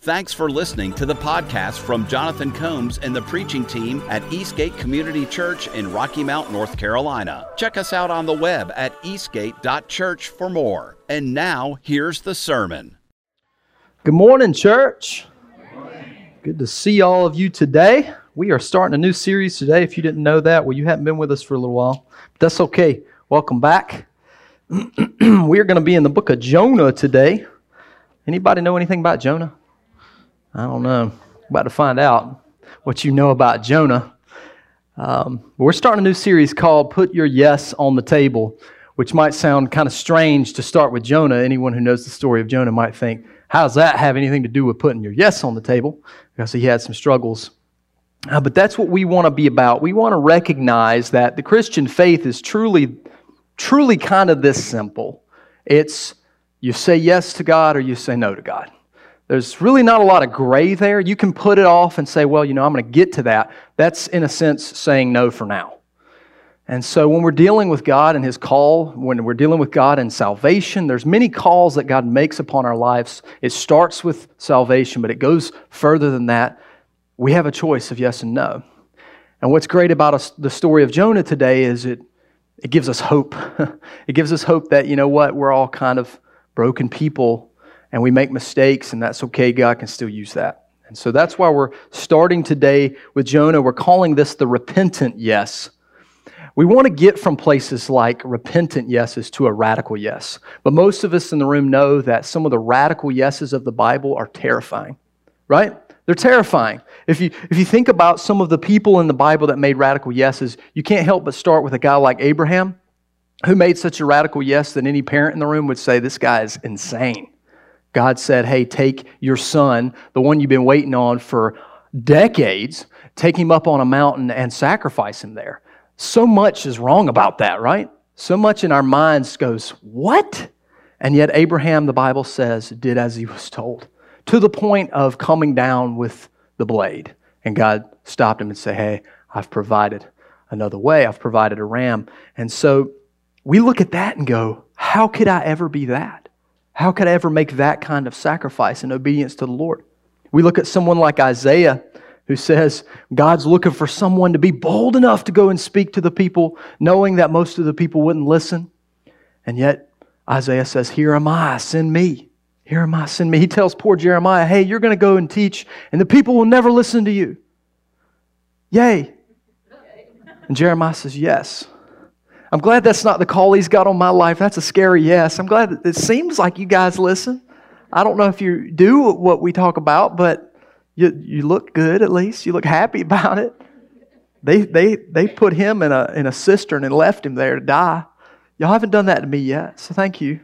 Thanks for listening to the podcast from Jonathan Combs and the preaching team at Eastgate Community Church in Rocky Mount, North Carolina. Check us out on the web at eastgate.church for more. And now, here's the sermon. Good morning, church. Good to see all of you today. We are starting a new series today. If you didn't know that, well, you haven't been with us for a little while. But that's okay. Welcome back. We are going to be in the book of Jonah today. Anybody know anything about Jonah? I don't know. About to find out what you know about Jonah. We're starting a new series called Put Your Yes on the Table, which might sound kind of strange to start with Jonah. Anyone who knows the story of Jonah might think, how does that have anything to do with putting your yes on the table? Because he had some struggles. But that's what we want to be about. We want to recognize that the Christian faith is truly kind of this simple. It's you say yes to God or you say no to God. There's really not a lot of gray there. You can put it off and say, well, I'm going to get to that. That's, in a sense, saying no for now. And so when we're dealing with God and His call, when we're dealing with God and salvation, there's many calls that God makes upon our lives. It starts with salvation, but it goes further than that. We have a choice of yes and no. And what's great about the story of Jonah today is it gives us hope. It gives us hope that, we're all kind of broken people and we make mistakes, and that's okay. God can still use that. And so that's why we're starting today with Jonah. We're calling this the repentant yes. We want to get from places like repentant yeses to a radical yes. But most of us in the room know that some of the radical yeses of the Bible are terrifying, right? They're terrifying. If you think about some of the people in the Bible that made radical yeses, you can't help but start with a guy like Abraham, who made such a radical yes that any parent in the room would say, this guy is insane. God said, hey, take your son, the one you've been waiting on for decades, take him up on a mountain and sacrifice him there. So much is wrong about that, right? So much in our minds goes, what? And yet Abraham, the Bible says, did as he was told, to the point of coming down with the blade. And God stopped him and said, hey, I've provided another way. I've provided a ram. And so we look at that and go, how could I ever be that? How could I ever make that kind of sacrifice in obedience to the Lord? We look at someone like Isaiah, who says God's looking for someone to be bold enough to go and speak to the people, knowing that most of the people wouldn't listen. And yet Isaiah says, here am I, send me. Here am I, send me. He tells poor Jeremiah, hey, you're going to go and teach, and the people will never listen to you. Yay. And Jeremiah says, yes. I'm glad that's not the call He's got on my life. That's a scary yes. I'm glad that it seems like you guys listen. I don't know if you do what we talk about, but you look good at least. You look happy about it. They put him in a cistern and left him there to die. Y'all haven't done that to me yet, so thank you.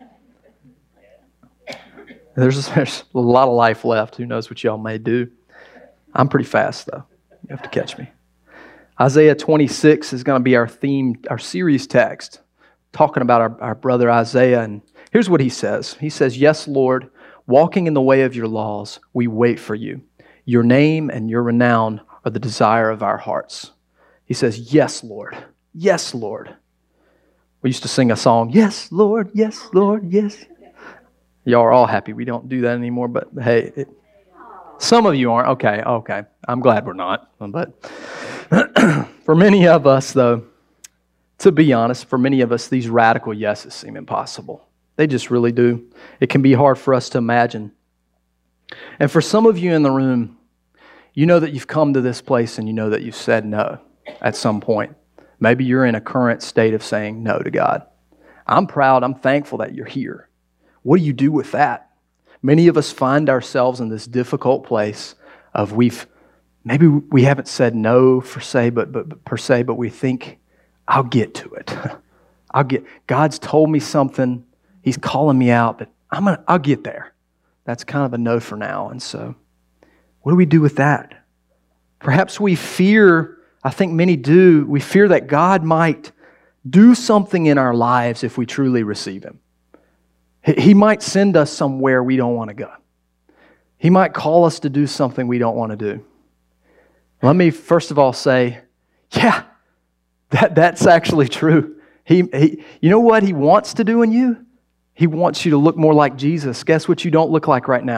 There's a lot of life left. Who knows what y'all may do. I'm pretty fast, though. You have to catch me. Isaiah 26 is going to be our theme, our series text, talking about our brother Isaiah. And here's what he says. He says, yes, Lord, walking in the way of your laws, we wait for you. Your name and your renown are the desire of our hearts. He says, yes, Lord. Yes, Lord. We used to sing a song, yes, Lord, yes, Lord, yes. Y'all are all happy we don't do that anymore, but hey, some of you aren't. Okay. I'm glad we're not. But for many of us, though, to be honest, for many of us, these radical yeses seem impossible. They just really do. It can be hard for us to imagine. And for some of you in the room, you know that you've come to this place and you know that you've said no at some point. Maybe you're in a current state of saying no to God. I'm proud, I'm thankful that you're here. What do you do with that? Many of us find ourselves in this difficult place of maybe we haven't said no per se, but we think, I'll get to it. God's told me something. He's calling me out, but I'll get there. That's kind of a no for now. And so, what do we do with that? Perhaps we fear, I think many do, we fear that God might do something in our lives if we truly receive Him. He might send us somewhere we don't want to go. He might call us to do something we don't want to do. Let me first of all say, yeah, that's actually true. You know what He wants to do in you? He wants you to look more like Jesus. Guess what you don't look like right now?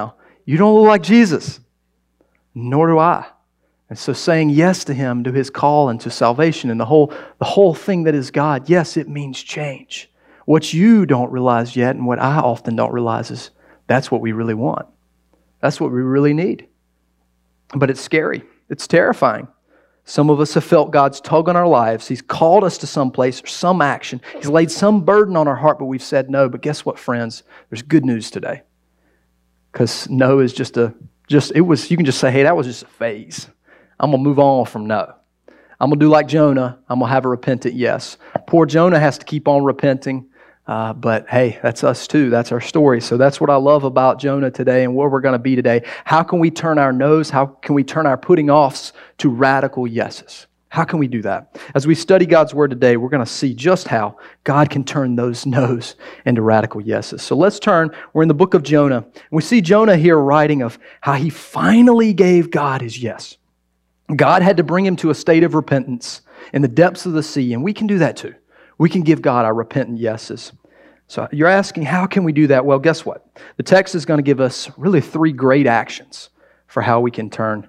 you don't look like Jesus. Nor do I. And so saying yes to Him, to His call and to salvation and the whole thing that is God, yes, it means change. What you don't realize yet and what I often don't realize is that's what we really want. That's what we really need. But it's scary. It's terrifying. Some of us have felt God's tug on our lives. He's called us to some place or some action. He's laid some burden on our heart, but we've said no. But guess what, friends? There's good news today. Because no is you can just say, hey, that was just a phase. I'm going to move on from no. I'm going to do like Jonah. I'm going to have a repentant yes. Poor Jonah has to keep on repenting. But hey, that's us too. That's our story. So that's what I love about Jonah today and where we're going to be today. How can we turn our no's? How can we turn our putting offs to radical yeses? How can we do that? As we study God's Word today, we're going to see just how God can turn those no's into radical yeses. So let's turn. We're in the book of Jonah. We see Jonah here writing of how he finally gave God his yes. God had to bring him to a state of repentance in the depths of the sea, and we can do that too. We can give God our repentant yeses. So you're asking, how can we do that? Well, guess what? The text is going to give us really 3 great actions for how we can turn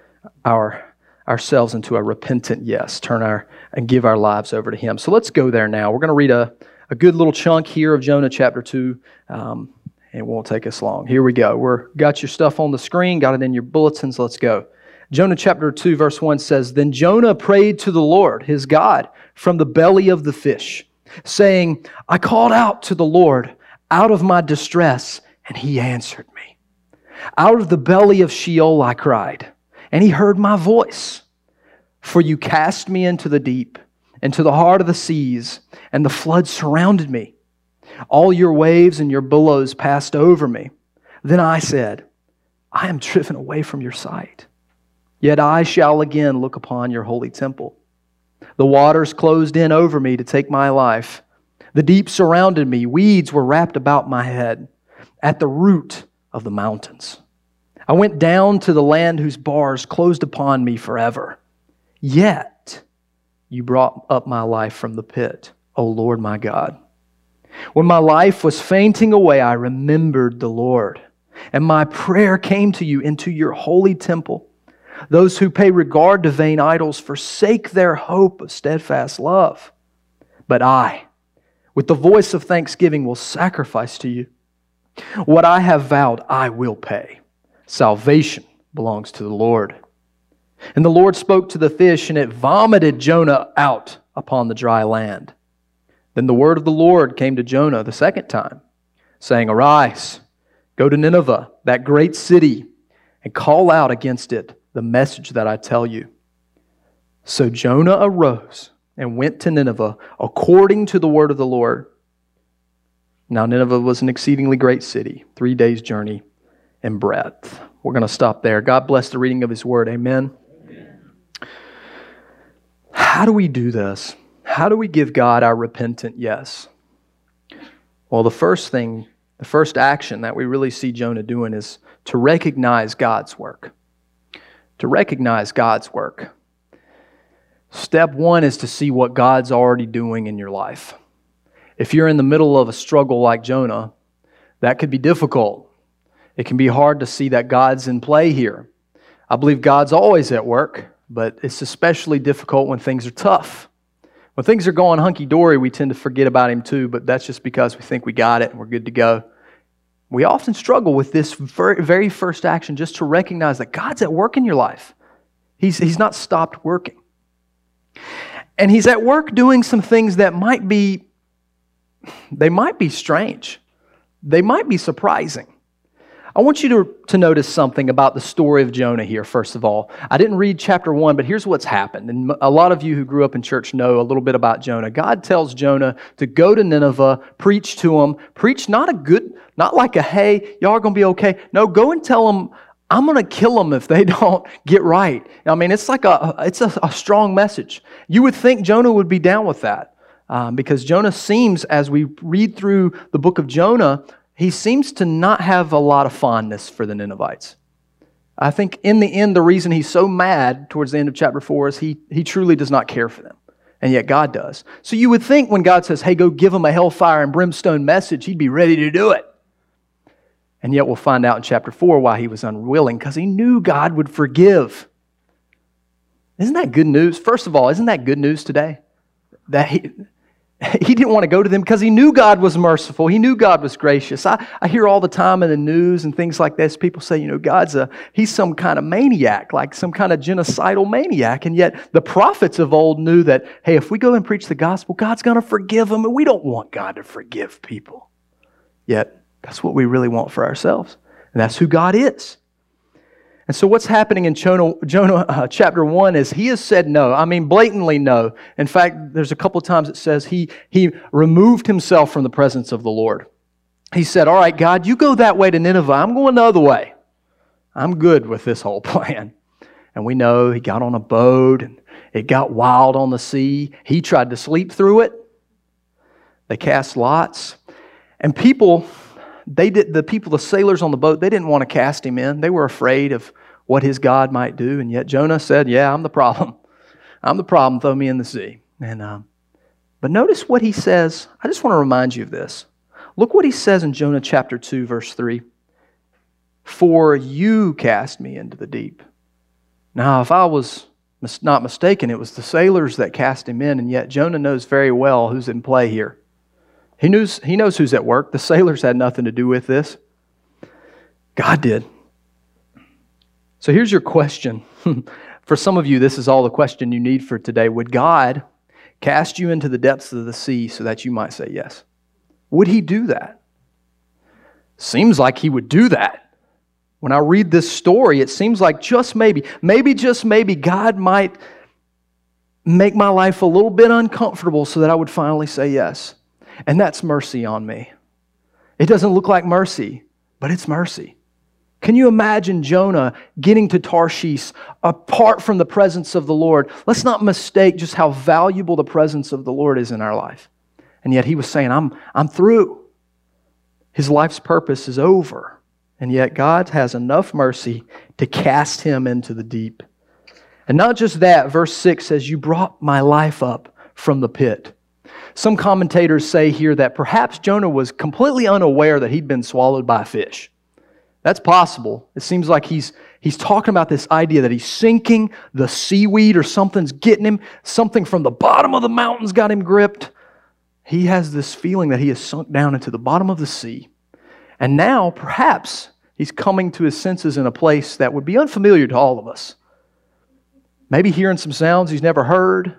ourselves into a repentant yes, and give our lives over to Him. So let's go there now. We're going to read a good little chunk here of Jonah chapter 2, and it won't take us long. Here we go. Got your stuff on the screen, got it in your bulletins. Let's go. Jonah chapter 2 verse 1 says, Then Jonah prayed to the Lord, his God, from the belly of the fish, saying, I called out to the Lord out of my distress, and He answered me. Out of the belly of Sheol I cried, and He heard my voice. For you cast me into the deep, into the heart of the seas, and the floods surrounded me. All your waves and your billows passed over me. Then I said, I am driven away from your sight. Yet I shall again look upon your holy temple. The waters closed in over me to take my life. The deep surrounded me. Weeds were wrapped about my head at the root of the mountains. I went down to the land whose bars closed upon me forever. Yet you brought up my life from the pit, O Lord my God. When my life was fainting away, I remembered the Lord, and my prayer came to you into your holy temple. Those who pay regard to vain idols forsake their hope of steadfast love. But I, with the voice of thanksgiving, will sacrifice to you. What I have vowed, I will pay. Salvation belongs to the Lord. And the Lord spoke to the fish, and it vomited Jonah out upon the dry land. Then the word of the Lord came to Jonah the second time, saying, Arise, go to Nineveh, that great city, and call out against it the message that I tell you. So Jonah arose and went to Nineveh according to the word of the Lord. Now Nineveh was an exceedingly great city, 3 days' journey in breadth. We're going to stop there. God bless the reading of His word. Amen. How do we do this? How do we give God our repentant yes? Well, the first action that we really see Jonah doing is to recognize God's work. To recognize God's work. Step 1 is to see what God's already doing in your life. If you're in the middle of a struggle like Jonah, that could be difficult. It can be hard to see that God's in play here. I believe God's always at work, but it's especially difficult when things are tough. When things are going hunky-dory, we tend to forget about Him too, but that's just because we think we got it and we're good to go. We often struggle with this very first action, just to recognize that God's at work in your life. He's not stopped working. And He's at work doing some things that might be strange. They might be surprising. I want you to notice something about the story of Jonah here, first of all. I didn't read chapter 1, but here's what's happened. And a lot of you who grew up in church know a little bit about Jonah. God tells Jonah to go to Nineveh, preach to them. Preach not like a, hey, y'all are going to be okay. No, go and tell them, I'm going to kill them if they don't get right. I mean, it's a strong message. You would think Jonah would be down with that. Because Jonah seems, as we read through the book of Jonah, he seems to not have a lot of fondness for the Ninevites. I think in the end, the reason he's so mad towards the end of chapter 4 is he truly does not care for them. And yet God does. So you would think when God says, hey, go give them a hellfire and brimstone message, He'd be ready to do it. And yet we'll find out in chapter 4 why he was unwilling, because he knew God would forgive. Isn't that good news? First of all, isn't that good news today? That he didn't want to go to them because he knew God was merciful. He knew God was gracious. I hear all the time in the news and things like this, people say, he's some kind of maniac, like some kind of genocidal maniac. And yet the prophets of old knew that, hey, if we go and preach the gospel, God's going to forgive them. And we don't want God to forgive people. Yet that's what we really want for ourselves. And that's who God is. And so what's happening in Jonah chapter 1 is he has said no. I mean, blatantly no. In fact, there's a couple of times it says he removed himself from the presence of the Lord. He said, all right, God, you go that way to Nineveh. I'm going the other way. I'm good with this whole plan. And we know he got on a boat and it got wild on the sea. He tried to sleep through it. They cast lots. And the sailors on the boat, they didn't want to cast him in. They were afraid of what his God might do. And yet Jonah said, yeah, I'm the problem. I'm the problem. Throw me in the sea. But notice what he says. I just want to remind you of this. Look what he says in Jonah chapter 2, verse 3. For you cast me into the deep. Now, if I was not mistaken, it was the sailors that cast him in, and yet Jonah knows very well who's in play here. He knows who's at work. The sailors had nothing to do with this. God did. So here's your question. For some of you, this is all the question you need for today. Would God cast you into the depths of the sea so that you might say yes? Would He do that? Seems like He would do that. When I read this story, it seems like just maybe, God might make my life a little bit uncomfortable so that I would finally say yes. And that's mercy on me. It doesn't look like mercy, but it's mercy. Can you imagine Jonah getting to Tarshish apart from the presence of the Lord? Let's not mistake just how valuable the presence of the Lord is in our life. And yet he was saying, I'm through. His life's purpose is over. And yet God has enough mercy to cast him into the deep. And not just that, verse 6 says, you brought my life up from the pit. Some commentators say here that perhaps Jonah was completely unaware that he'd been swallowed by a fish. That's possible. It seems like he's talking about this idea that he's sinking, the seaweed or something's getting him, something from the bottom of the mountains got him gripped. He has this feeling that he has sunk down into the bottom of the sea. And now, perhaps, he's coming to his senses in a place that would be unfamiliar to all of us. Maybe hearing some sounds he's never heard.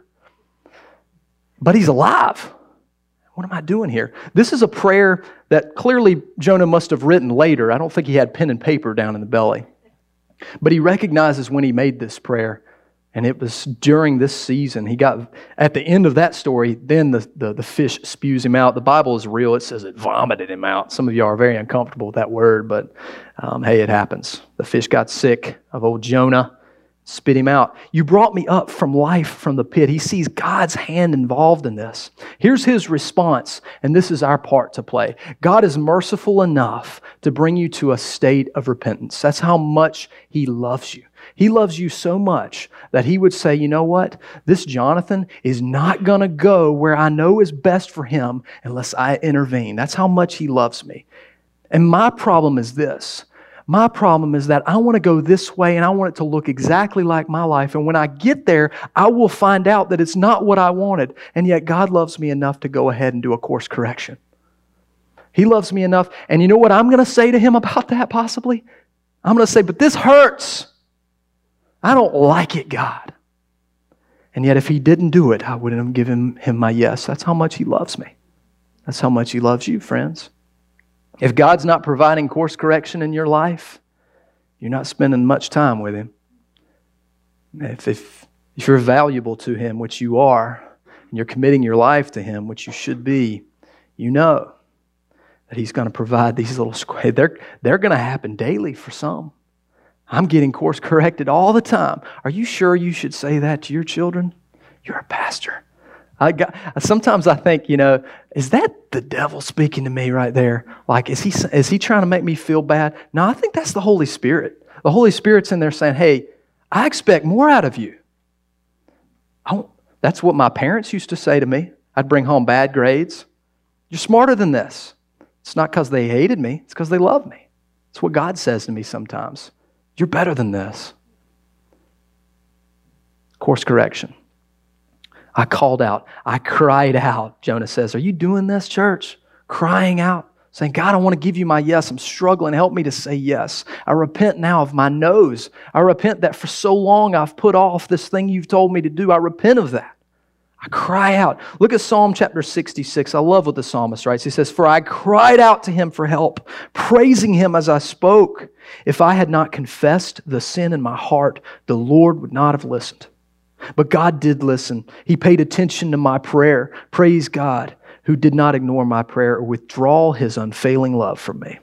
But he's alive. What am I doing here? This is a prayer that clearly Jonah must have written later. I don't think he had pen and paper down in the belly. But he recognizes when he made this prayer, and it was during this season. He got, at the end of that story, then the fish spews him out. The Bible is real. It says it vomited him out. Some of you are very uncomfortable with that word, but hey, it happens. The fish got sick of old Jonah. Spit him out. You brought me up from life from the pit. He sees God's hand involved in this. Here's his response, and this is our part to play. God is merciful enough to bring you to a state of repentance. That's how much He loves you. He loves you so much that He would say, you know what? This Jonathan is not going to go where I know is best for him unless I intervene. That's how much He loves me. And my problem is this. My problem is that I want to go this way and I want it to look exactly like my life. And when I get there, I will find out that it's not what I wanted. And yet God loves me enough to go ahead and do a course correction. He loves me enough. And you know what I'm going to say to Him about that possibly? I'm going to say, but this hurts. I don't like it, God. And yet if He didn't do it, I wouldn't have given Him my yes. That's how much He loves me. That's how much He loves you, friends. If God's not providing course correction in your life, you're not spending much time with Him. If you're valuable to Him, which you are, and you're committing your life to Him, which you should be, you know that He's going to provide these little squares. They're going to happen daily for some. I'm getting course corrected all the time. Are you sure you should say that to your children? You're a pastor. Sometimes I think, is that the devil speaking to me right there? Like, is he trying to make me feel bad? No, I think that's the Holy Spirit. The Holy Spirit's in there saying, hey, I expect more out of you. That's what my parents used to say to me. I'd bring home bad grades. You're smarter than this. It's not because they hated me. It's because they loved me. It's what God says to me sometimes. You're better than this. Course correction. I called out. I cried out, Jonah says. Are you doing this, church? Crying out, saying, God, I want to give you my yes. I'm struggling. Help me to say yes. I repent now of my no's. I repent that for so long I've put off this thing you've told me to do. I repent of that. I cry out. Look at Psalm chapter 66. I love what the psalmist writes. He says, for I cried out to him for help, praising him as I spoke. If I had not confessed the sin in my heart, the Lord would not have listened. But God did listen. He paid attention to my prayer. Praise God, who did not ignore my prayer or withdraw His unfailing love from me.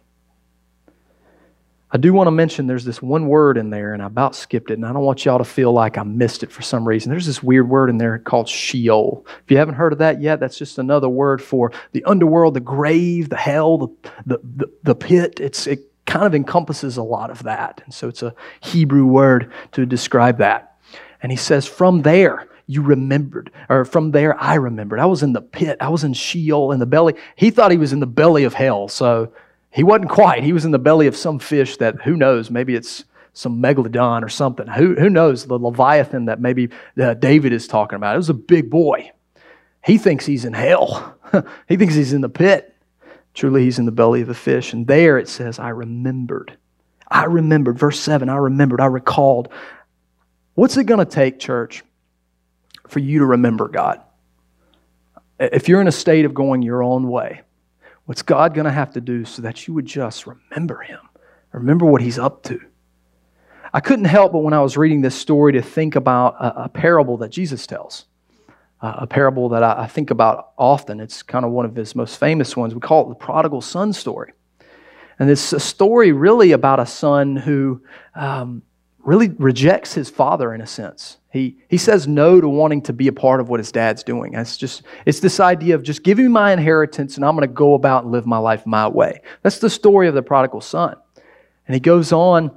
I do want to mention there's this one word in there, and I about skipped it, and I don't want y'all to feel like I missed it for some reason. There's this weird word in there called Sheol. If you haven't heard of that yet, that's just another word for the underworld, the grave, the hell, the pit. It kind of encompasses a lot of that. And so it's a Hebrew word to describe that. And he says, from there you remembered, or from there I remembered. I was in the pit. I was in Sheol, in the belly. He thought he was in the belly of hell, so he wasn't quite. He was in the belly of some fish that, who knows, maybe it's some megalodon or something. Who knows, the Leviathan that maybe David is talking about. It was a big boy. He thinks he's in hell. He thinks he's in the pit. Truly, he's in the belly of a fish. And there it says, I remembered. I remembered. Verse 7, I remembered. I recalled. What's it going to take, church, for you to remember God? If you're in a state of going your own way, what's God going to have to do so that you would just remember Him? Remember what He's up to? I couldn't help but when I was reading this story to think about a parable that Jesus tells. A parable that I think about often. It's kind of one of His most famous ones. We call it the prodigal son story. And it's a story really about a son who really rejects his father in a sense. He says no to wanting to be a part of what his dad's doing. It's this idea of just give me my inheritance and I'm going to go about and live my life my way. That's the story of the prodigal son. And he goes on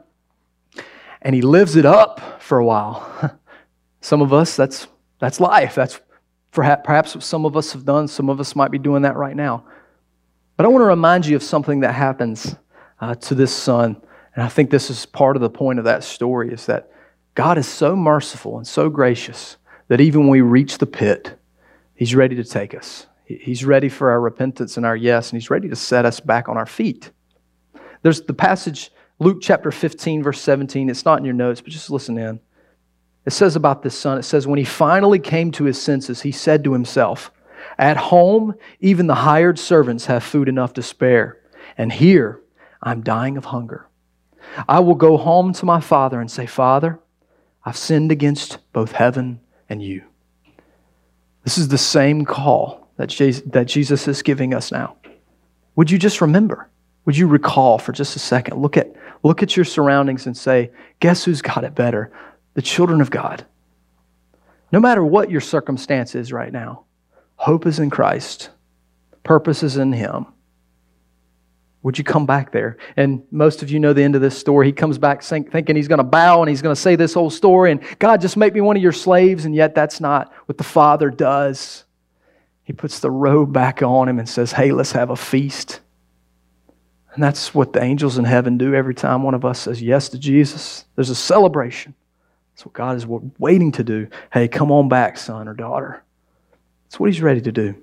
and he lives it up for a while. Some of us, that's life. That's perhaps what some of us have done. Some of us might be doing that right now. But I want to remind you of something that happens to this son. And I think this is part of the point of that story, is that God is so merciful and so gracious that even when we reach the pit, He's ready to take us. He's ready for our repentance and our yes, and He's ready to set us back on our feet. There's the passage, Luke chapter 15, verse 17. It's not in your notes, but just listen in. It says about this son, it says, when he finally came to his senses, he said to himself, at home, even the hired servants have food enough to spare, and here I'm dying of hunger. I will go home to my father and say, Father, I've sinned against both heaven and you. This is the same call that Jesus is giving us now. Would you just remember? Would you recall for just a second? Look at your surroundings and say, guess who's got it better? The children of God. No matter what your circumstance is right now, hope is in Christ. Purpose is in Him. Would you come back there? And most of you know the end of this story. He comes back thinking he's going to bow and he's going to say this whole story and God, just make me one of your slaves. And yet that's not what the Father does. He puts the robe back on him and says, hey, let's have a feast. And that's what the angels in heaven do every time one of us says yes to Jesus. There's a celebration. That's what God is waiting to do. Hey, come on back, son or daughter. That's what He's ready to do.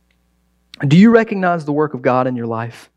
Do you recognize the work of God in your life?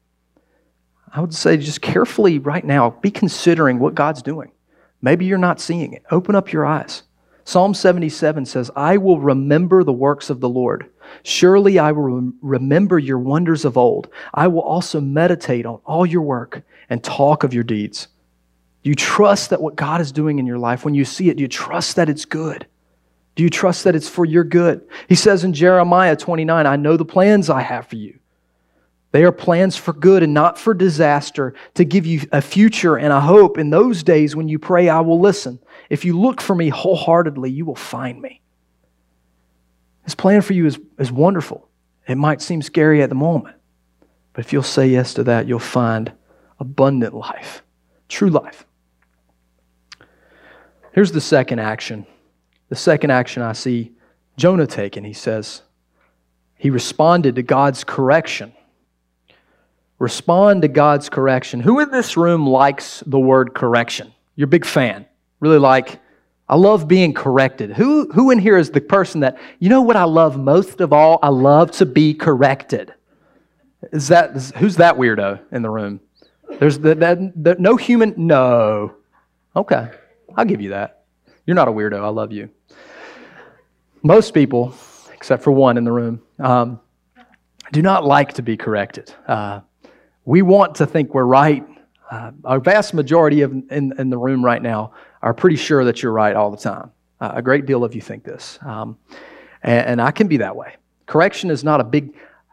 I would say just carefully right now, be considering what God's doing. Maybe you're not seeing it. Open up your eyes. Psalm 77 says, I will remember the works of the Lord. Surely I will remember your wonders of old. I will also meditate on all your work and talk of your deeds. Do you trust that what God is doing in your life, when you see it, do you trust that it's good? Do you trust that it's for your good? He says in Jeremiah 29, I know the plans I have for you. They are plans for good and not for disaster, to give you a future and a hope. In those days when you pray, I will listen. If you look for me wholeheartedly, you will find me. His plan for you is wonderful. It might seem scary at the moment, but if you'll say yes to that, you'll find abundant life, true life. Here's the second action. The second action I see Jonah taking. He says, he responded to God's correction. Respond to God's correction. Who in this room likes the word correction? You're a big fan. Really like, I love being corrected. Who in here is the person that, you know what I love most of all? I love to be corrected. Who's that weirdo in the room? There's no human, no. Okay, I'll give you that. You're not a weirdo, I love you. Most people, except for one in the room, do not like to be corrected. We want to think we're right. A vast majority in the room right now are pretty sure that you're right all the time. A great deal of you think this. And I can be that way. Correction is not a big,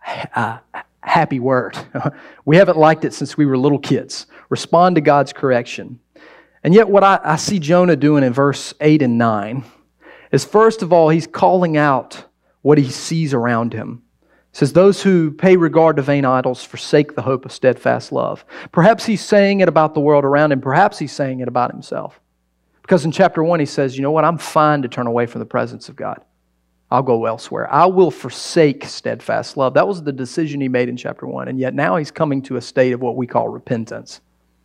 happy word. We haven't liked it since we were little kids. Respond to God's correction. And yet what I see Jonah doing in verse 8 and 9 is, first of all, he's calling out what he sees around him. It says, those who pay regard to vain idols forsake the hope of steadfast love. Perhaps he's saying it about the world around him. Perhaps he's saying it about himself. Because in chapter 1 he says, you know what, I'm fine to turn away from the presence of God. I'll go elsewhere. I will forsake steadfast love. That was the decision he made in chapter 1. And yet now he's coming to a state of what we call repentance.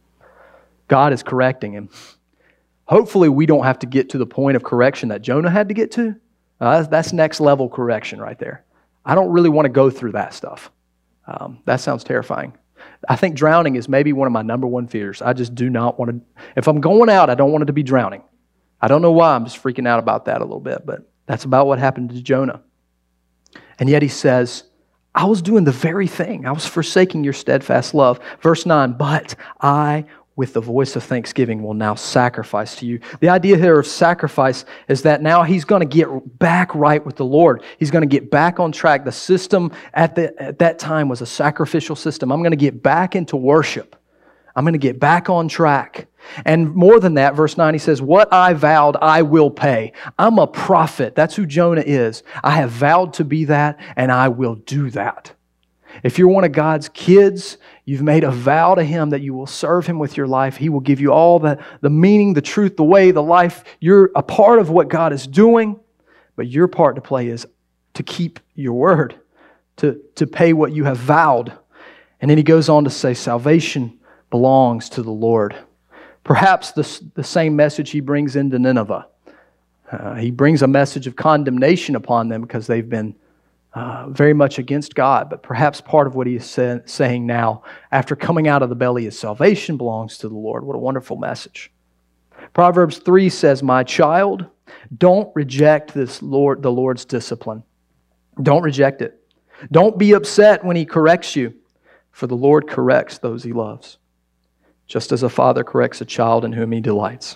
God is correcting him. Hopefully we don't have to get to the point of correction that Jonah had to get to. That's next level correction right there. I don't really want to go through that stuff. That sounds terrifying. I think drowning is maybe one of my number one fears. I just do not want to. If I'm going out, I don't want it to be drowning. I don't know why. I'm just freaking out about that a little bit, but that's about what happened to Jonah. And yet he says, I was doing the very thing. I was forsaking your steadfast love. Verse 9, but I, with the voice of thanksgiving, will now sacrifice to you. The idea here of sacrifice is that now he's going to get back right with the Lord. He's going to get back on track. The system at that time was a sacrificial system. I'm going to get back into worship. I'm going to get back on track. And more than that, verse 9, he says, what I vowed, I will pay. I'm a prophet. That's who Jonah is. I have vowed to be that, and I will do that. If you're one of God's kids, you've made a vow to Him that you will serve Him with your life. He will give you all the meaning, the truth, the way, the life. You're a part of what God is doing, but your part to play is to keep your word, to pay what you have vowed. And then he goes on to say, salvation belongs to the Lord. Perhaps the same message he brings into Nineveh. He brings a message of condemnation upon them because they've been very much against God. But perhaps part of what he is saying now, after coming out of the belly, is salvation belongs to the Lord. What a wonderful message. Proverbs 3 says, my child, don't reject the Lord's discipline. Don't reject it. Don't be upset when He corrects you, for the Lord corrects those He loves, just as a father corrects a child in whom he delights.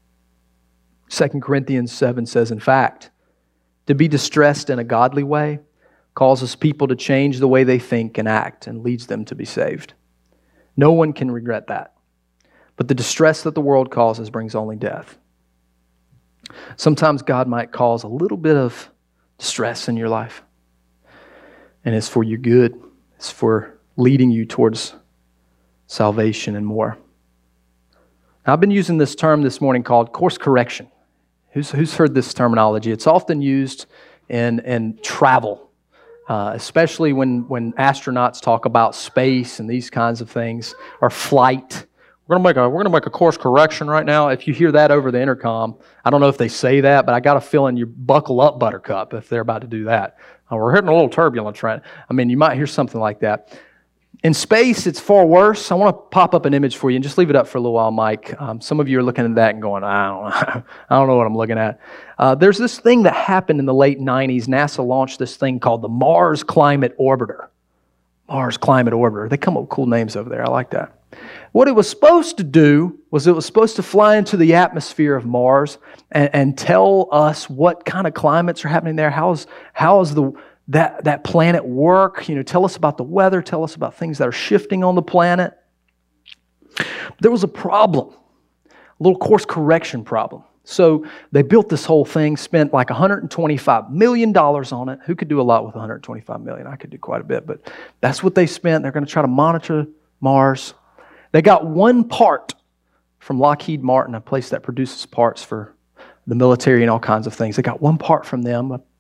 2 Corinthians 7 says, in fact, to be distressed in a godly way causes people to change the way they think and act and leads them to be saved. No one can regret that. But the distress that the world causes brings only death. Sometimes God might cause a little bit of distress in your life. And it's for your good. It's for leading you towards salvation and more. Now, I've been using this term this morning called course correction. Who's heard this terminology? It's often used in travel, especially when astronauts talk about space and these kinds of things, or flight. We're gonna make a course correction right now. If you hear that over the intercom, I don't know if they say that, but I got a feeling you buckle up, Buttercup, if they're about to do that. We're hitting a little turbulence, right? I mean, you might hear something like that. In space, it's far worse. I want to pop up an image for you and just leave it up for a little while, Mike. Some of you are looking at that and going, I don't know what I'm looking at. There's this thing that happened in the late 90s. NASA launched this thing called the Mars Climate Orbiter. Mars Climate Orbiter. They come up with cool names over there. I like that. What it was supposed to do was it was supposed to fly into the atmosphere of Mars and tell us what kind of climates are happening there. How is that planet work? Tell us about the weather. Tell us about things that are shifting on the planet. There was a problem, a little course correction problem. So they built this whole thing, spent like $125 million on it. Who could do a lot with $125 million? I could do quite a bit, but that's what they spent. They're going to try to monitor Mars. They got one part from Lockheed Martin, a place that produces parts for the military and all kinds of things. They got one part from them,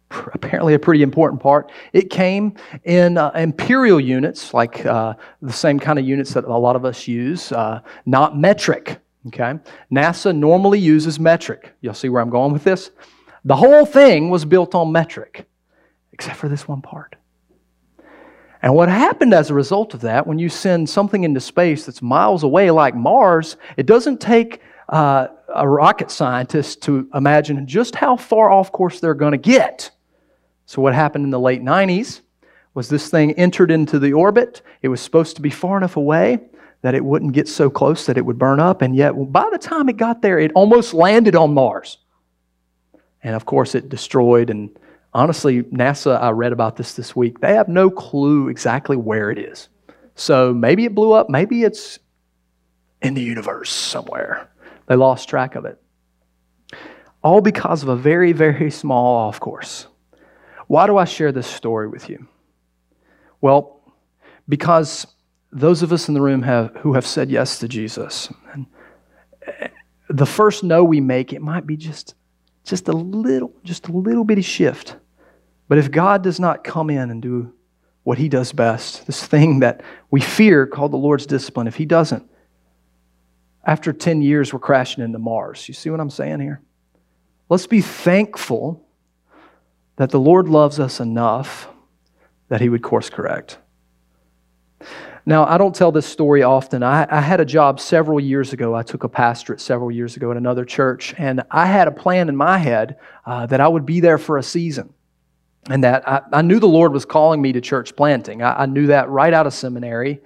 apparently a pretty important part. It came in imperial units, like the same kind of units that a lot of us use, not metric. Okay, NASA normally uses metric. You'll see where I'm going with this. The whole thing was built on metric, except for this one part. And what happened as a result of that, when you send something into space that's miles away like Mars, it doesn't take a rocket scientist to imagine just how far off course they're going to get. So what happened in the late 90s was this thing entered into the orbit. It was supposed to be far enough away that it wouldn't get so close that it would burn up. And yet, by the time it got there, it almost landed on Mars. And of course, it destroyed. And honestly, NASA, I read about this week, they have no clue exactly where it is. So maybe it blew up. Maybe it's in the universe somewhere. They lost track of it. All because of a very, very small off course. Why do I share this story with you? Well, because those of us in the room who have said yes to Jesus, and the first no we make, it might be just a little bitty shift. But if God does not come in and do what He does best, this thing that we fear called the Lord's discipline, if He doesn't, after 10 years we're crashing into Mars. You see what I'm saying here? Let's be thankful that the Lord loves us enough that He would course correct. Now, I don't tell this story often. I had a job several years ago. I took a pastorate several years ago at another church, and I had a plan in my head that I would be there for a season. And that I knew the Lord was calling me to church planting. I knew that right out of seminary.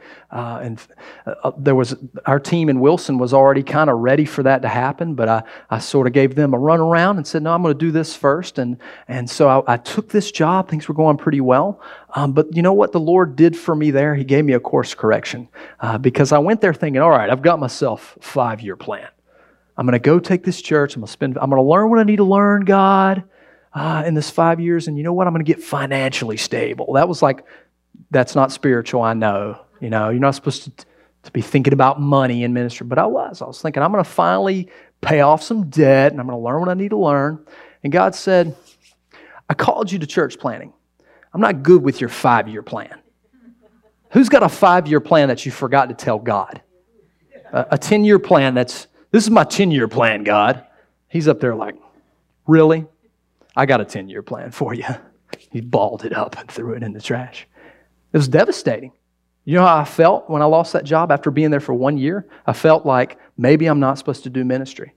Our team in Wilson was already kind of ready for that to happen, but I sort of gave them a run around and said, no, I'm going to do this first. And so I took this job. Things were going pretty well. But you know what the Lord did for me there? He gave me a course correction because I went there thinking, all right, I've got myself a 5-year plan. I'm going to go take this church. I'm going to learn what I need to learn, God. In this 5 years, and you know what? I'm going to get financially stable. That's not spiritual, I know. You know, you're not supposed to be thinking about money in ministry, but I was thinking, I'm going to finally pay off some debt, and I'm going to learn what I need to learn. And God said, I called you to church planting. I'm not good with your 5-year plan. Who's got a 5-year plan that you forgot to tell God? A 10-year plan this is my 10-year plan, God. He's up there like, really? I got a 10-year plan for you. He balled it up and threw it in the trash. It was devastating. You know how I felt when I lost that job after being there for 1 year? I felt like maybe I'm not supposed to do ministry.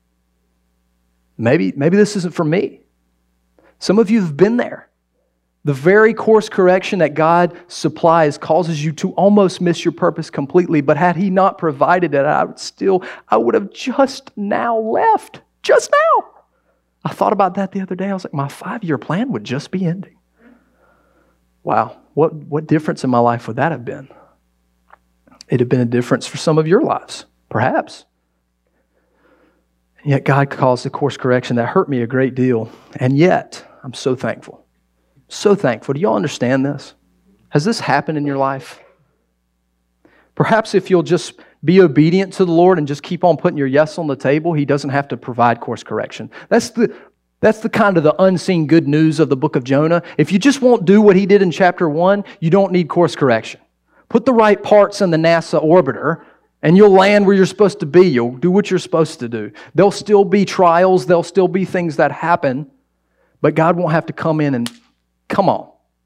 Maybe this isn't for me. Some of you have been there. The very course correction that God supplies causes you to almost miss your purpose completely, but had He not provided it, I would have just now left. Just now. I thought about that the other day. I was like, my 5-year plan would just be ending. Wow, what difference in my life would that have been? It'd have been a difference for some of your lives, perhaps. And yet God caused a course correction that hurt me a great deal. And yet, I'm so thankful. So thankful. Do y'all understand this? Has this happened in your life? Perhaps if you'll just be obedient to the Lord and just keep on putting your yes on the table, He doesn't have to provide course correction. That's the kind of the unseen good news of the book of Jonah. If you just won't do what he did in chapter 1, you don't need course correction. Put the right parts in the NASA orbiter and you'll land where you're supposed to be. You'll do what you're supposed to do. There'll still be trials. There'll still be things that happen. But God won't have to come in and, come on.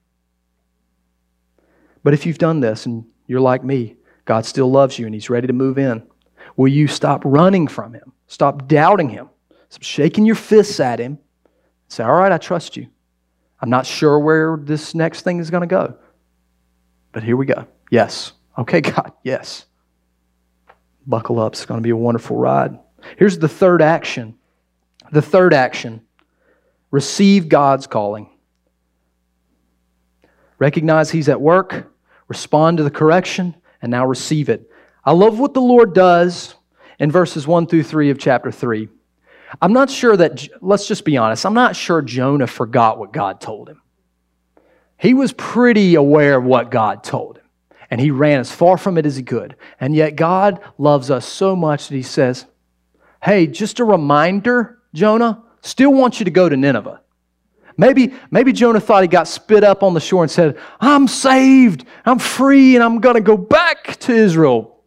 But if you've done this and you're like me, God still loves you and He's ready to move in. Will you stop running from Him? Stop doubting Him. Stop shaking your fists at Him. Say, all right, I trust you. I'm not sure where this next thing is going to go. But here we go. Yes. Okay, God, yes. Buckle up. It's going to be a wonderful ride. Here's the third action. The third action. Receive God's calling. Recognize He's at work. Respond to the correction. And now receive it. I love what the Lord does in verses 1 through 3 of chapter 3. I'm not sure that, let's just be honest, I'm not sure Jonah forgot what God told him. He was pretty aware of what God told him. And he ran as far from it as he could. And yet God loves us so much that He says, hey, just a reminder, Jonah, still want you to go to Nineveh. Maybe Jonah thought he got spit up on the shore and said, I'm saved, I'm free, and I'm going to go back to Israel.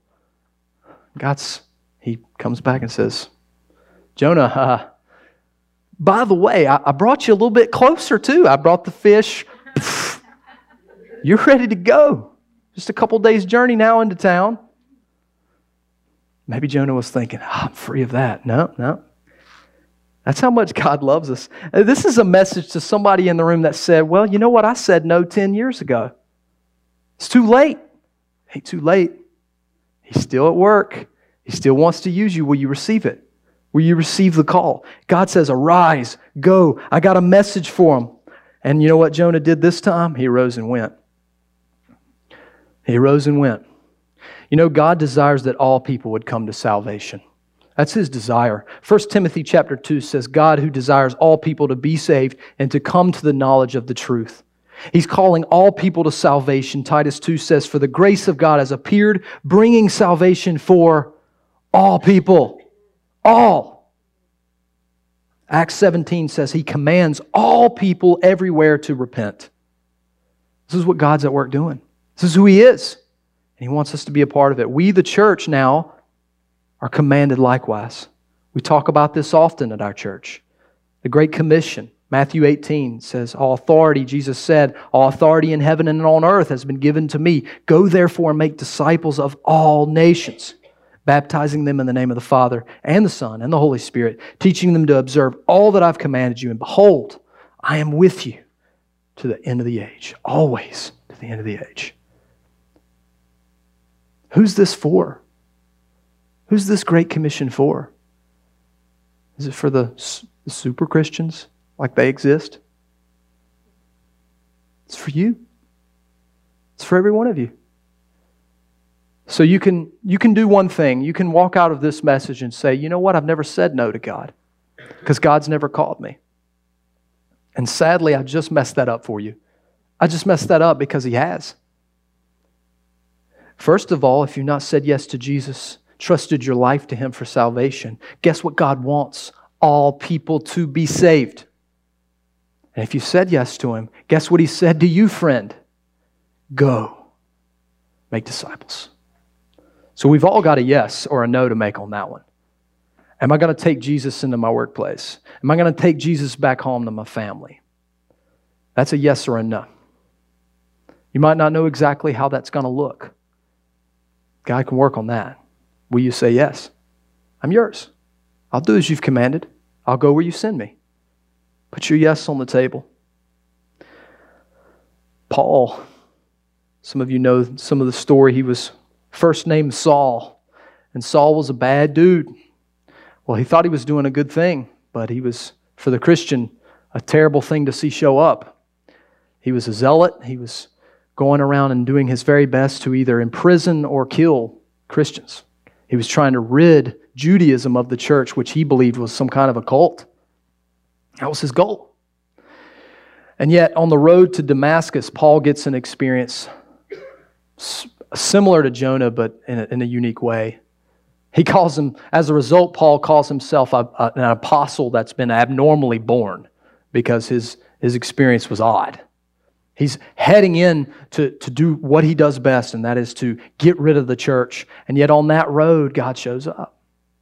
He comes back and says, Jonah, by the way, I brought you a little bit closer too. I brought the fish. You're ready to go. Just a couple days journey now into town. Maybe Jonah was thinking, I'm free of that. No. That's how much God loves us. This is a message to somebody in the room that said, well, you know what? I said no 10 years ago. It's too late. Ain't too late. He's still at work. He still wants to use you. Will you receive it? Will you receive the call? God says, arise, go. I got a message for him. And you know what Jonah did this time? He arose and went. He arose and went. You know, God desires that all people would come to salvation. That's His desire. 1 Timothy chapter 2 says, God who desires all people to be saved and to come to the knowledge of the truth. He's calling all people to salvation. Titus 2 says, for the grace of God has appeared, bringing salvation for all people. All. Acts 17 says He commands all people everywhere to repent. This is what God's at work doing. This is who He is. And He wants us to be a part of it. We, the church now, are commanded likewise. We talk about this often at our church. The Great Commission, Matthew 18 says, all authority, Jesus said, all authority in heaven and on earth has been given to me. Go therefore and make disciples of all nations, baptizing them in the name of the Father and the Son and the Holy Spirit, teaching them to observe all that I've commanded you. And behold, I am with you to the end of the age, always to the end of the age. Who's this for? Who's this Great Commission for? Is it for the super Christians, like they exist? It's for you. It's for every one of you. So you can do one thing. You can walk out of this message and say, you know what? I've never said no to God because God's never called me. And sadly, I just messed that up for you. I just messed that up because He has. First of all, if you've not said yes to Jesus, trusted your life to Him for salvation, guess what God wants? All people to be saved. And if you said yes to Him, guess what He said to you, friend? Go. Make disciples. So we've all got a yes or a no to make on that one. Am I going to take Jesus into my workplace? Am I going to take Jesus back home to my family? That's a yes or a no. You might not know exactly how that's going to look. God can work on that. Will you say yes? I'm yours. I'll do as you've commanded. I'll go where you send me. Put your yes on the table. Paul, some of you know some of the story. He was first named Saul, and Saul was a bad dude. Well, he thought he was doing a good thing, but he was, for the Christian, a terrible thing to see show up. He was a zealot. He was going around and doing his very best to either imprison or kill Christians. He was trying to rid Judaism of the church, which he believed was some kind of a cult. That was his goal. And yet, on the road to Damascus, Paul gets an experience similar to Jonah, but in a unique way. He calls him, as a result, Paul calls himself an apostle that's been abnormally born because his experience was odd. He's heading in to do what he does best, and that is to get rid of the church. And yet on that road, God shows up.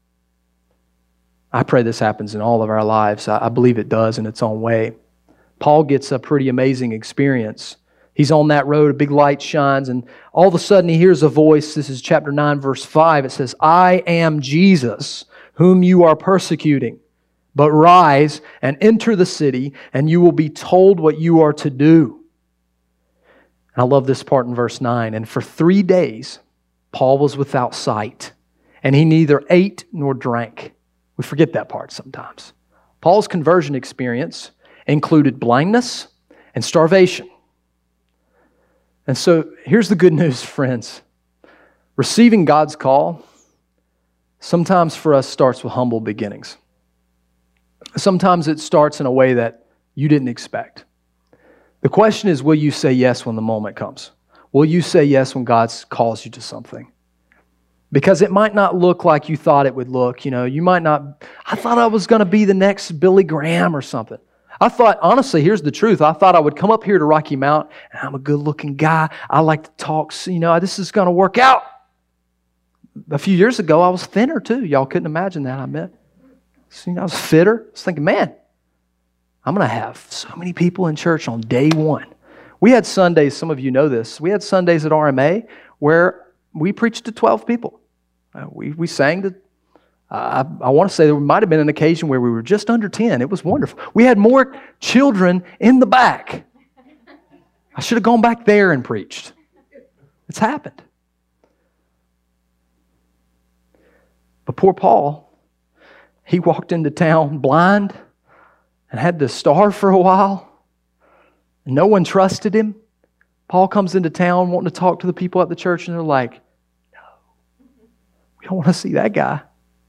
I pray this happens in all of our lives. I believe it does in its own way. Paul gets a pretty amazing experience. He's on that road, a big light shines, and all of a sudden he hears a voice. This is chapter 9, verse 5. It says, I am Jesus, whom you are persecuting. But rise and enter the city, and you will be told what you are to do. And I love this part in verse 9. And for 3 days, Paul was without sight, and he neither ate nor drank. We forget that part sometimes. Paul's conversion experience included blindness and starvation. And so here's the good news, friends. Receiving God's call sometimes for us starts with humble beginnings. Sometimes it starts in a way that you didn't expect. The question is, will you say yes when the moment comes? Will you say yes when God calls you to something? Because it might not look like you thought it would look. You know, you might not, I thought I was going to be the next Billy Graham or something. I thought, honestly, here's the truth. I thought I would come up here to Rocky Mount, and I'm a good-looking guy. I like to talk, so, this is going to work out. A few years ago, I was thinner too. Y'all couldn't imagine that, I bet. So, I was fitter. I was thinking, man, I'm going to have so many people in church on day one. We had Sundays, some of you know this, we had Sundays at RMA where we preached to 12 people. We sang to, I want to say there might have been an occasion where we were just under 10. It was wonderful. We had more children in the back. I should have gone back there and preached. It's happened. But poor Paul, he walked into town blind and had to starve for a while. And no one trusted him. Paul comes into town wanting to talk to the people at the church, and they're like, no, we don't want to see that guy.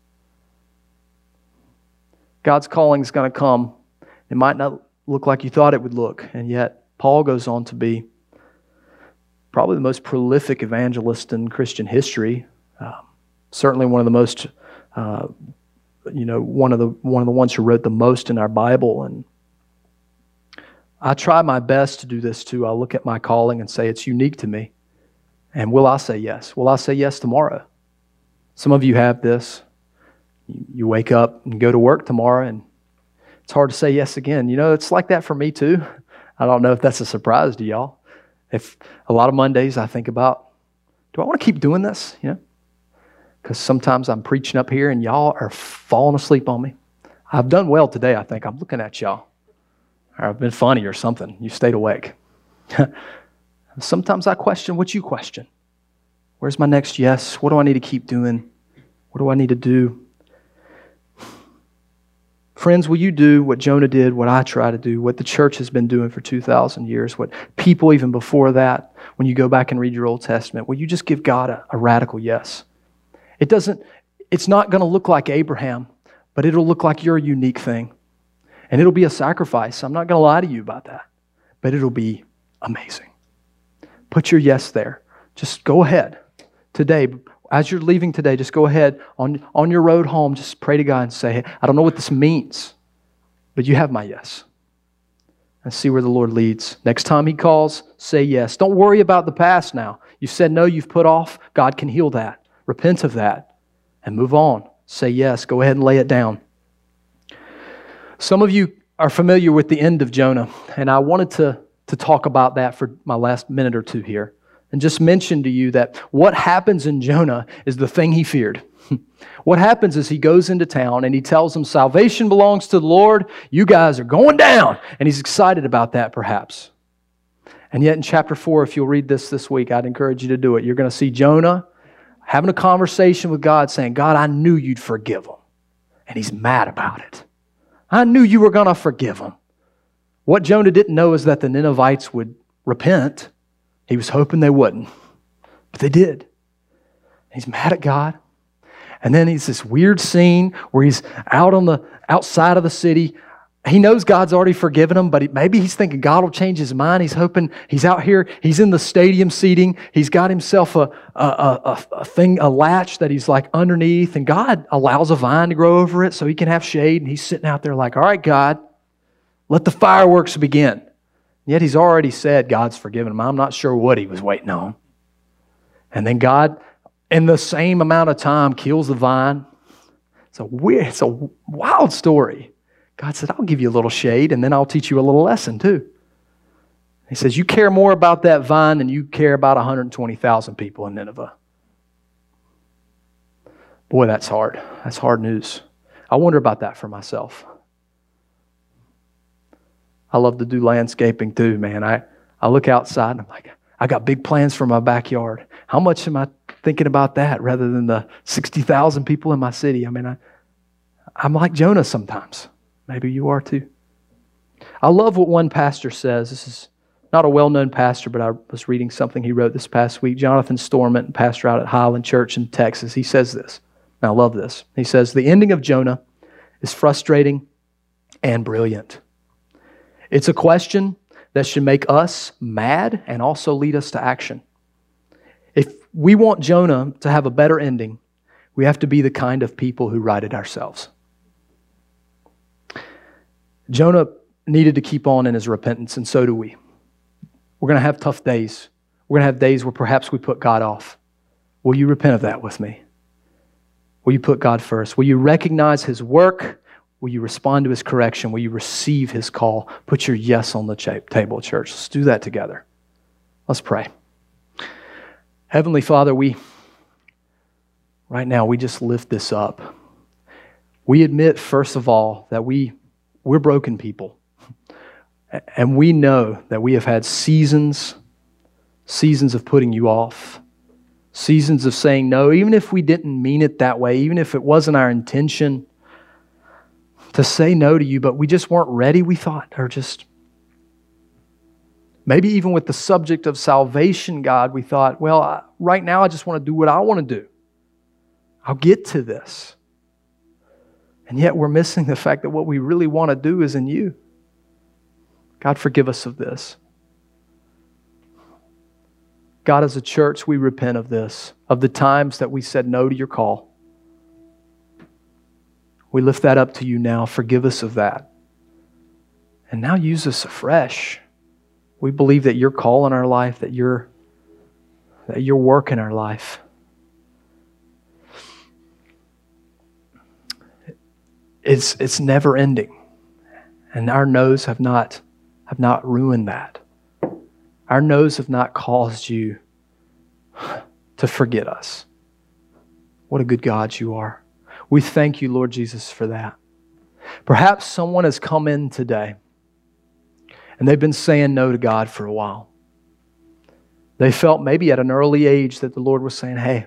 God's calling is going to come. It might not look like you thought it would look, and yet Paul goes on to be probably the most prolific evangelist in Christian history. Certainly one of the most, one of the ones who wrote the most in our Bible. And I try my best to do this too. I look at my calling and say it's unique to me. And will I say yes? Will I say yes tomorrow? Some of you have this. You wake up and go to work tomorrow, and it's hard to say yes again. It's like that for me too. I don't know if that's a surprise to y'all. If a lot of Mondays I think about, do I want to keep doing this? Because sometimes I'm preaching up here and y'all are falling asleep on me. I've done well today, I think. I'm looking at y'all. Or I've been funny or something. You stayed awake. Sometimes I question what you question. Where's my next yes? What do I need to keep doing? What do I need to do? Friends, will you do what Jonah did, what I try to do, what the church has been doing for 2,000 years, what people even before that, when you go back and read your Old Testament, will you just give God a radical yes? It's not going to look like Abraham, but it'll look like your unique thing. And it'll be a sacrifice. I'm not going to lie to you about that. But it'll be amazing. Put your yes there. Just go ahead today. As you're leaving today, just go ahead on your road home. Just pray to God and say, hey, I don't know what this means, but you have my yes. And see where the Lord leads. Next time He calls, say yes. Don't worry about the past now. You said no, you've put off. God can heal that. Repent of that and move on. Say yes. Go ahead and lay it down. Some of you are familiar with the end of Jonah, and I wanted to talk about that for my last minute or two here and just mention to you that what happens in Jonah is the thing he feared. What happens is he goes into town and he tells them salvation belongs to the Lord. You guys are going down. And he's excited about that perhaps. And yet in chapter 4, if you'll read this week, I'd encourage you to do it. You're going to see Jonah having a conversation with God saying, God, I knew you'd forgive him. And he's mad about it. I knew you were going to forgive him. What Jonah didn't know is that the Ninevites would repent. He was hoping they wouldn't. But they did. He's mad at God. And then he's this weird scene where he's out on the outside of the city. He knows God's already forgiven him, but maybe he's thinking God will change his mind. He's hoping he's out here. He's in the stadium seating. He's got himself a latch that he's like underneath, and God allows a vine to grow over it so he can have shade. And he's sitting out there like, all right, God, let the fireworks begin. Yet he's already said God's forgiven him. I'm not sure what he was waiting on. And then God, in the same amount of time, kills the vine. It's a wild story. God said, I'll give you a little shade, and then I'll teach you a little lesson too. He says, you care more about that vine than you care about 120,000 people in Nineveh. Boy, that's hard. That's hard news. I wonder about that for myself. I love to do landscaping too, man. I look outside and I'm like, I got big plans for my backyard. How much am I thinking about that rather than the 60,000 people in my city? I mean, I'm like Jonah sometimes. Maybe you are too. I love what one pastor says. This is not a well-known pastor, but I was reading something he wrote this past week. Jonathan Storment, pastor out at Highland Church in Texas. He says this. And I love this. He says, the ending of Jonah is frustrating and brilliant. It's a question that should make us mad and also lead us to action. If we want Jonah to have a better ending, we have to be the kind of people who write it ourselves. Jonah needed to keep on in his repentance, and so do we. We're going to have tough days. We're going to have days where perhaps we put God off. Will you repent of that with me? Will you put God first? Will you recognize his work? Will you respond to his correction? Will you receive his call? Put your yes on the table, church. Let's do that together. Let's pray. Heavenly Father, right now we just lift this up. We admit, first of all, that we're broken people. And we know that we have had seasons of putting you off, seasons of saying no, even if we didn't mean it that way, even if it wasn't our intention to say no to you, but we just weren't ready, we thought, or just maybe even with the subject of salvation, God, we thought, well, right now I just want to do what I want to do. I'll get to this. And yet we're missing the fact that what we really want to do is in you. God, forgive us of this. God, as a church, we repent of this, of the times that we said no to your call. We lift that up to you now. Forgive us of that. And now use us afresh. We believe that your call in our life, that your work in our life, it's never ending. And our no's have not ruined that. Our no's have not caused you to forget us. What a good God you are. We thank you, Lord Jesus, for that. Perhaps someone has come in today and they've been saying no to God for a while. They felt maybe at an early age that the Lord was saying, hey,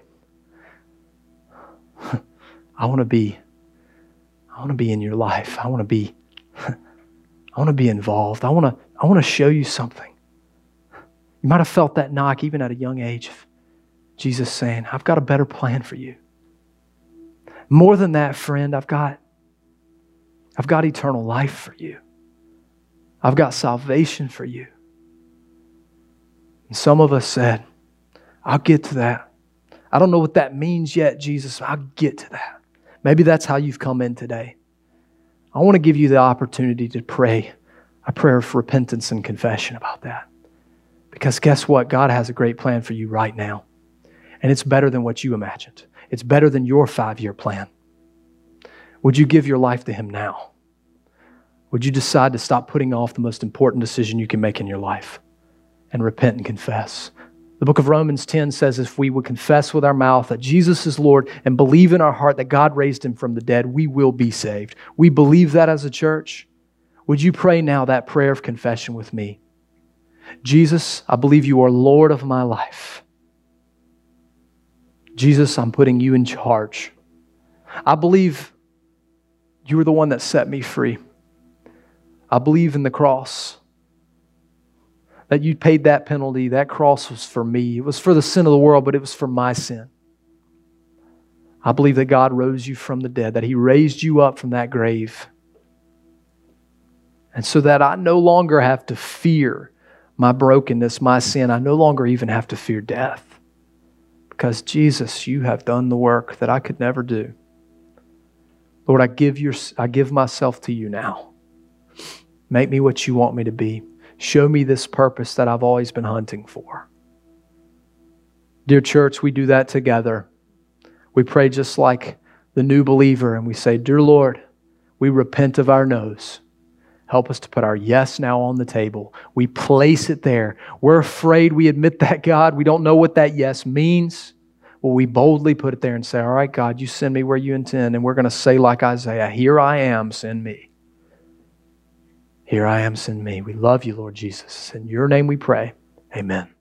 I want to be in your life. I want to be involved. I want to show you something. You might have felt that knock even at a young age of Jesus saying, I've got a better plan for you. More than that, friend, I've got eternal life for you. I've got salvation for you. And some of us said, I'll get to that. I don't know what that means yet, Jesus. I'll get to that. Maybe that's how you've come in today. I want to give you the opportunity to pray a prayer of repentance and confession about that. Because guess what? God has a great plan for you right now. And it's better than what you imagined. It's better than your 5-year plan. Would you give your life to him now? Would you decide to stop putting off the most important decision you can make in your life and repent and confess? The book of Romans 10 says if we would confess with our mouth that Jesus is Lord and believe in our heart that God raised him from the dead, we will be saved. We believe that as a church. Would you pray now that prayer of confession with me? Jesus, I believe you are Lord of my life. Jesus, I'm putting you in charge. I believe you were the one that set me free. I believe in the cross. That you paid that penalty. That cross was for me. It was for the sin of the world, but it was for my sin. I believe that God rose you from the dead, that he raised you up from that grave. And so that I no longer have to fear my brokenness, my sin. I no longer even have to fear death. Because Jesus, you have done the work that I could never do. Lord, I give myself to you now. Make me what you want me to be. Show me this purpose that I've always been hunting for. Dear church, we do that together. We pray just like the new believer and we say, Dear Lord, we repent of our no's. Help us to put our yes now on the table. We place it there. We're afraid we admit that, God. We don't know what that yes means. Well, we boldly put it there and say, all right, God, you send me where you intend. And we're going to say like Isaiah, here I am, send me. Here I am, send me. We love you, Lord Jesus. In your name we pray. Amen.